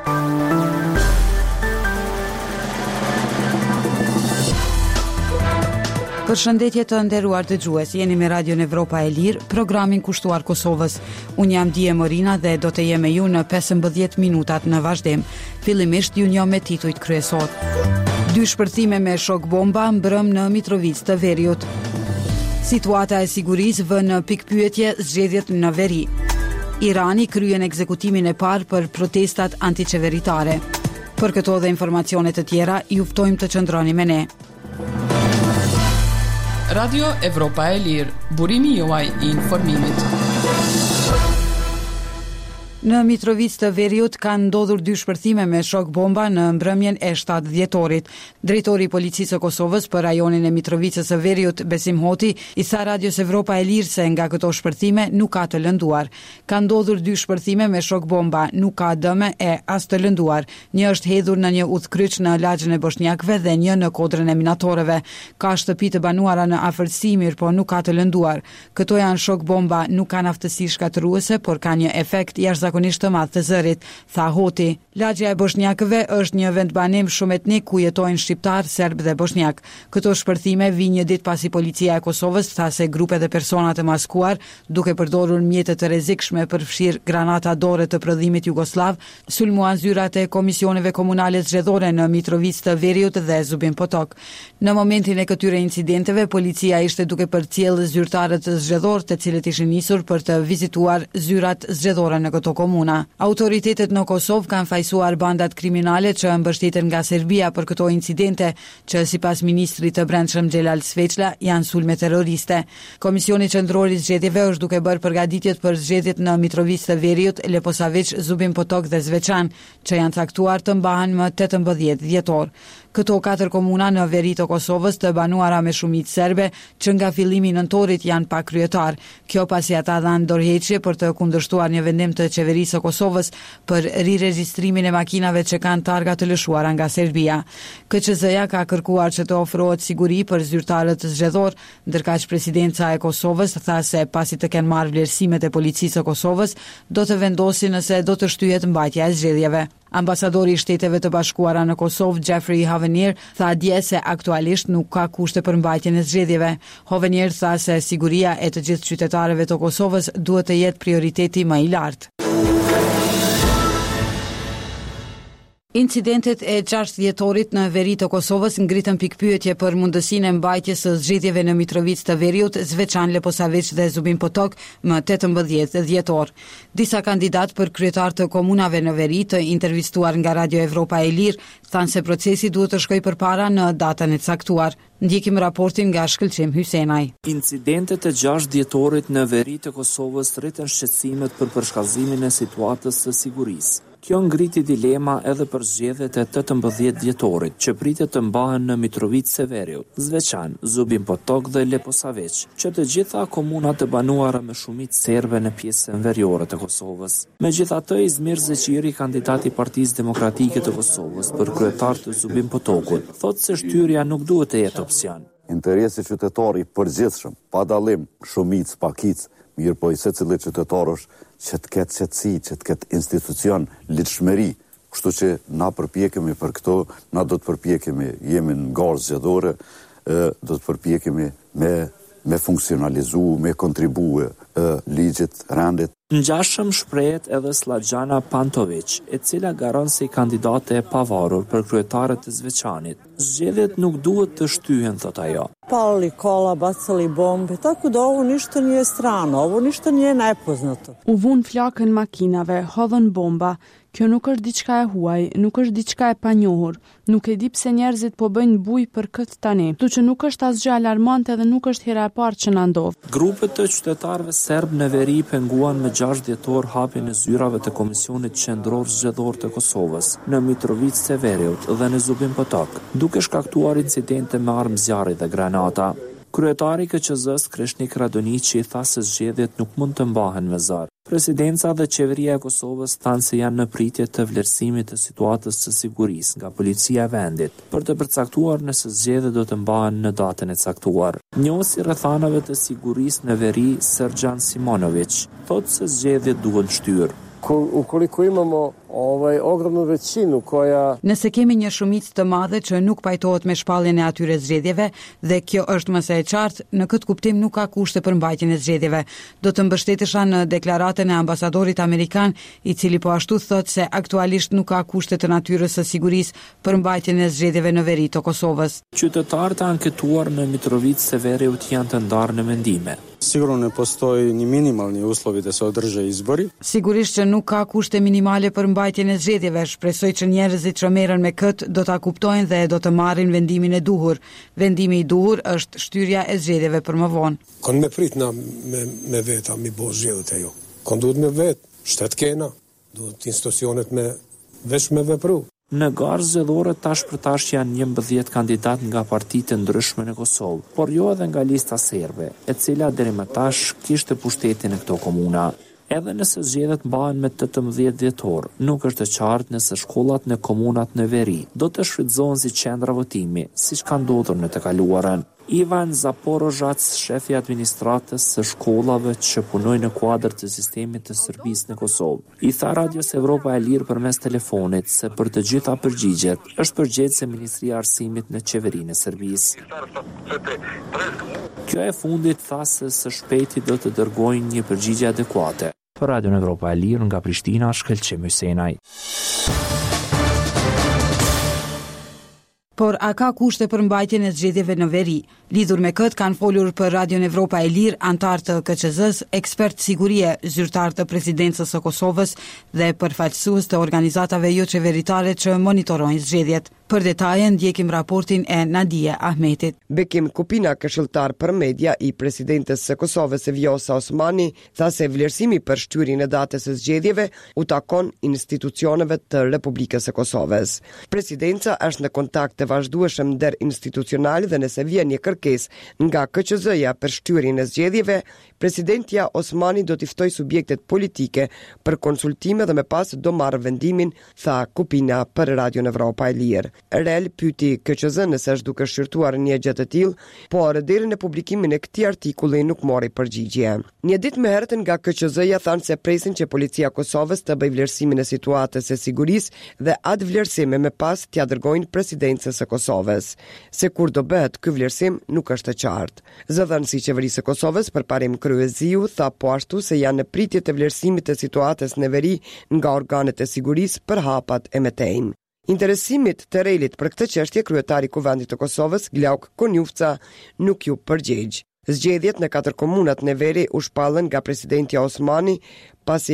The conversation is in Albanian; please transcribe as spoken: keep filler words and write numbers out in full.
Përshëndetje të nderuar dëgjues, jeni me Radion Evropa e Lirë, programin kushtuar Kosovës. Unë jam Dije Morina dhe do të jem me ju në pesëmbëdhjetë minutat në vazhdim. Fillimisht ju njoh me titujt kryesor. Dy shpërthime me shok bomba mbrëm në Mitrovic të Veriut. Situata e sigurisë vë në pikpyetje zgjedhjet në veri. Irani kryen ekzekutimin e parë për protestat antiqeveritare. Për këto dhe informacione të tjera, ju ftojmë të qëndroni me ne. Radio Evropa e Lirë, burimi juaj i informimit. Në Mitrovic të Veriut kanë ndodhur dy shpërthime me shok bomba në mbrëmjen e shtatë dhjetorit. Drejtori i Policisë së Kosovës për rajonin e Mitrovicës së Veriut, Besim Hoti, i tha Radios Evropa e Lirë se nga këto shpërthime nuk ka të lënduar. Ka ndodhur dy shpërthime me shok bomba, nuk ka dëme e as të lënduar. Një është hedhur në një udhkryq në lagjën e Boshnjakëve dhe një në kodrën e minatoreve. Ka shtëpi të banuara në afërsi, mirë po nuk ka të lënduar. Këto janë shok bomba, nuk kanë aftësi shkatëruese, por kanë një efekt jashtëzakonisht të madh të zërit, tha Hoti. Lagja e Boshnjakëve është një vend banim shumë etnik ku jetojnë shqiptar, serb dhe bosnjak. Këto shpërthime vijnë një ditë pasi policia e Kosovës tha se grupe dhe persona të maskuar, duke përdorur mjete të rrezikshme për fshir granata dore të prodhimit jugoslav, sulmuan zyrat e komisioneve komunale zgjedhore në Mitrovic të Veriut dhe Zubin Potok. Në momentin e këtyre incidenteve, policia ishte duke përcjellë zyrtarët zgjedhor, të cilët ishin nisur për të vizituar zyrat zgjedhore në këto komuna. Autoritetet në Kosovë kanë fajsuar bandat kriminale që mbështeten nga Serbia për këto incidente, që sipas ministrit të Brendshëm Xhelal Sveçla janë sulme terroriste. Komisioni qendror i zgjedhjeve është duke bërë përgatitjet për zgjedhjet në Mitrovic të Veriut, Leposavić, Zubin Potok dhe Zveçan, që janë caktuar të mbahen më tetëmbëdhjetë dhjetor. Këto katër komuna në veri të Kosovës të banuara me shumicë serbe, që nga fillimi nëntorit janë pa kryetar. Kjo pasi ata dhanë dorëheqje për të kundërshtuar një vendim të qeverisë së Kosovës për riregjistrimin e makinave që kanë targa të lëshuara nga Serbia. K Q Z-ja ka kërkuar që të ofrohet siguri për zyrtarët zgjedhor, ndërkaq presidenca e Kosovës tha se pasi të kenë marrë vlerësimet e policisë së Kosovës, do të vendosin nëse do të shtyhet mbajtja e zgjedhjeve. Ambasadori i Shteteve të Bashkuara në Kosovë, Jeffrey Hovenier, tha dje se aktualisht nuk ka kushte për mbajtjen e zgjedhjeve. Hovenier tha se siguria e të gjithë qytetarëve të Kosovës duhet të jetë prioriteti më i lartë. Incidentet e gjashtë dhjetorit në veri të Kosovës ngritën pikpyetje për mundësinë e mbajtjes së zgjedhjeve në Mitrovic të Veriut, Zveçan, Leposavić dhe Zubin Potok më tetëmbëdhjetë dhjetor. Disa kandidat për kryetar të komunave në veri të intervistuar nga Radio Evropa e Lirë thanë se procesi duhet të shkojë përpara në datën e caktuar. Ndjekim raportin nga Shkëlqim Hysenaj. Incidentet e gjashtë dhjetorit në veri të Kosovës rritën shqetësimet për përshkallëzimin e situatës së sigurisë. Kjo ngriti dilema edhe për zgjedhjet e tetëmbëdhjetë dhjetorit, që pritet të mbahen në Mitrovic të Veriut, Zveçan, Zubin Potok dhe Leposavić, që të gjitha komunat të banuara me shumicë serbe në pjesën veriore të Kosovës. Megjithatë, Izmir Zeqiri, kandidati i Partisë Demokratike të Kosovës për kryetar të Zubin Potokut, thotë se shtyrja nuk duhet të jetë opsion. Interesi qytetari i përgjithshëm, pa dallim, shumicë, pakicë, mirë po i secili qytetar është që të ketë qetësi, që të ketë institucion, lidhshmëri. Kështu që na përpjekemi për këto, na do të përpjekemi, jemi në garë zgjedhore, do të përpjekemi me, me funksionalizu, me kontribue ligjit, rendit. Ngjashëm shprehet edhe Slagjana Pantović, e cila garon se kandidate e pavarur për kryetarët e Zveçanit. Zgjedhjet nuk duhet të shtyhen, thot ajo. Palili kola, bacali bombe, tako da ovo ništa nije strano, ovo ništa nije nepoznato. U vun flakën makinave, hodhën bomba. Kjo nuk është diçka e huaj, nuk është diçka e panjohur. Nuk e di pse njerëzit po bëjnë buj për këtë tani. Tu që nuk është asgjë alarmante dhe nuk është hera e parë që na ndodh. Grupet të qytetarëve serb në veri penguan me gjashtë dhjetor hapjen e zyrave të Komisionit Qendror Zgjedhor të Kosovës në Mitrovic të Veriut dhe në Zubin Potok, duke shkaktuar incidente me armë zjarri dhe granata. Kryetari K Q Z-s Kreshnik Radoniqi tha se zgjedhjet nuk mund të mbahen me zar. Presidenca dhe qeveria e Kosovës thanë se janë në pritje të vlerësimit të situatës së sigurisë nga policia e vendit për të përcaktuar nëse zgjedhjet do të mbahen në datën e caktuar. Njohësi rrethanave të sigurisë në veri, Sergjan Simonović, thotë se zgjedhjet duhen shtyrë. Ukoliko imamo ovaj ogromnu većinu koja... Nëse kemi një shumicë të madhe që nuk pajtohet me shpalljen e atyre zgjedhjeve dhe kjo është më së e qartë, në këtë kuptim nuk ka kushte për mbajtjen e zgjedhjeve. Do të mbështetesha në deklaratën e ambasadorit amerikan, i cili po ashtu thotë se aktualisht nuk ka kushte të natyrës së sigurisë për mbajtjen e zgjedhjeve në veri të Kosovës. Qytetarët e anketuar në Mitrovicë Severiut janë të ndarë në mendime. Sigurno ne postoji ni minimalni uslovi da se održe izbori. Sigurisht që nuk ka kushte minimale për mbajtjen e zgjedhjeve. Shpresoj që njerëzit që merren me këtë do ta kuptojnë dhe do të marrin vendimin e duhur. Vendimi i duhur është shtyrja e zgjedhjeve për më vonë. Kon me prit na me me veta mi bo zgjedhjet ajo. Kon duhet me vet, shtet kena, duhet institucionet me vesh me vepru. Në garë zgjedhore tash për tash janë njëmbëdhjetë kandidat nga partitë të ndryshme në Kosovë, por jo edhe nga lista serbe, e cila deri më tash kishte pushtetin në këto komuna. Edhe nëse zgjedhjet mbahen me tetëmbëdhjetë dhjetor, nuk është e qartë nëse shkollat në komunat në veri do të shfrytëzohen si qendra votimi, siç ka ndodhur në të kaluarën. Ivan Zaporozhac, shefi administratës së shkollave që punojnë në kuadër të sistemit të Serbisë në Kosovë, i tha Radios Evropa e Lirë përmes telefonit se për të gjitha përgjigjet është përgjegjëse Ministria e Arsimit në qeverinë e Serbisë. Kjo e fundit tha se së shpejti do të dërgojnë një përgjigje adekuate. Për Radion Evropa e Lirë nga Prishtina, Shkëlqim Hysenaj. Por a ka kushte për mbajtjen e zgjedhjeve në veri? Lidhur me këtë kanë folur për Radion Evropa e Lirë antar të K Q Z-s, ekspert sigurie, zyrtar të presidencës së Kosovës dhe përfaqësues të organizatave jo qeveritare që monitorojnë zgjedhjet. Për detaje ndjekim raportin e Nadije Ahmetit. Bekim Kupina, këshilltar për media i presidentës së Kosovës Vjosa Osmani, tha se vlerësimi për shtyrjen e datës së zgjedhjeve u takon institucioneve të Republikës së Kosovës. Presidenca është në kontakt të vazhdueshëm nderinstitucional dhe nëse vjen një kërkesë nga K Q Z-ja për shtyrjen e zgjedhjeve, presidentja Osmani do t'i ftojë subjektet politike për konsultime dhe më pas do marrë vendimin, tha Kupina për Radion Evropa e Lirë. Rel pyti K Q Z nëse është duke shqyrtuar një gjë të tillë, por deri në publikimin e këtij artikulli nuk mori përgjigje. Një ditë më herët nga K Q Z-ja thanë se presin që policia e Kosovës të bëjë vlerësimin e situatës së sigurisë dhe atë vlerësim më pas t'ia dërgojnë presidencës së Kosovës. Se kur do bëhet ky vlerësim nuk është e qartë. Zëdhënësi i qeverisë së Kosovës përparim kryeziu tha po ashtu se janë në pritje të vlerësimit të situatës në veri nga organet e sigurisë për hapat e metejnë. Interesimit të relit për këtë çështje kryetari i Kuvendit të Kosovës, Glauk Konjufca, nuk ju përgjigj. Zgjedhjet në katër komunat në veri u shpallën nga presidenti Osmani, pasi